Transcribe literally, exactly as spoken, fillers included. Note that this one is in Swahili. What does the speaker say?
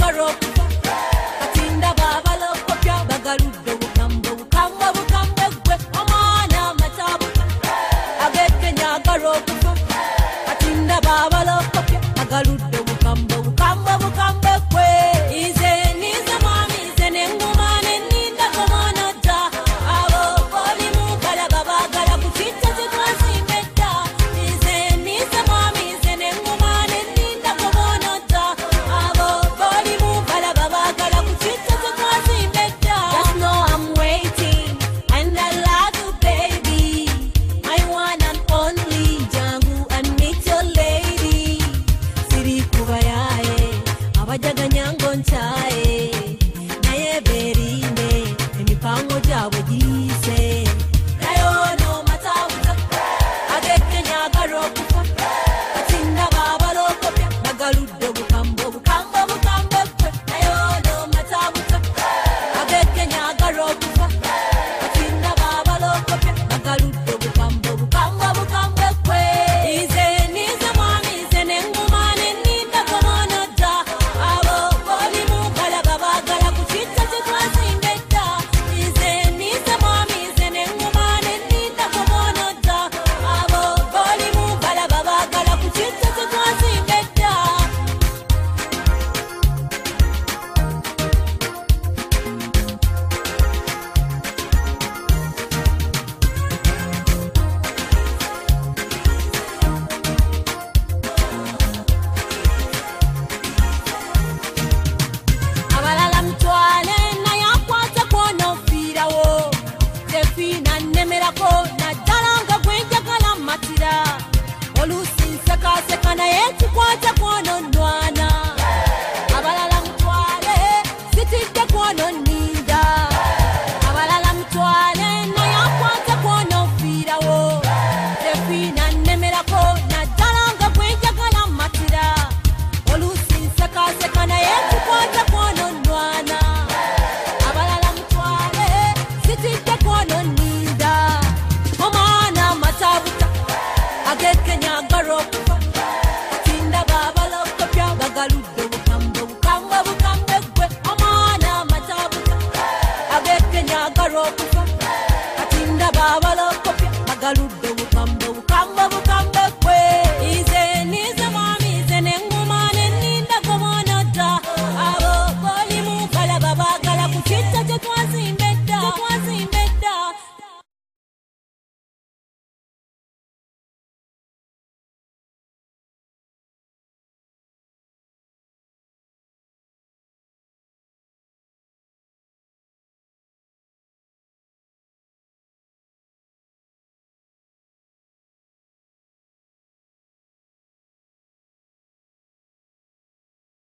garokufa katinda baba lokopya bagalude bukambo bukambo bukambe gwe omwana matabu agekenya garokufa katinda baba lokopya bagalude bukambo bukambo bukambe gwe ize nize mami ize nengumane ninda komona ta abo boli mukala babagala kuchita zikwazi meta ize nize mami ize nengumane ninda komona ta abo boli mukala babagala kuchita zikwazi meta. Just know I'm waiting and I love you baby, my one and only jangu and meet your lady siri kubayae abajaga nyango nchae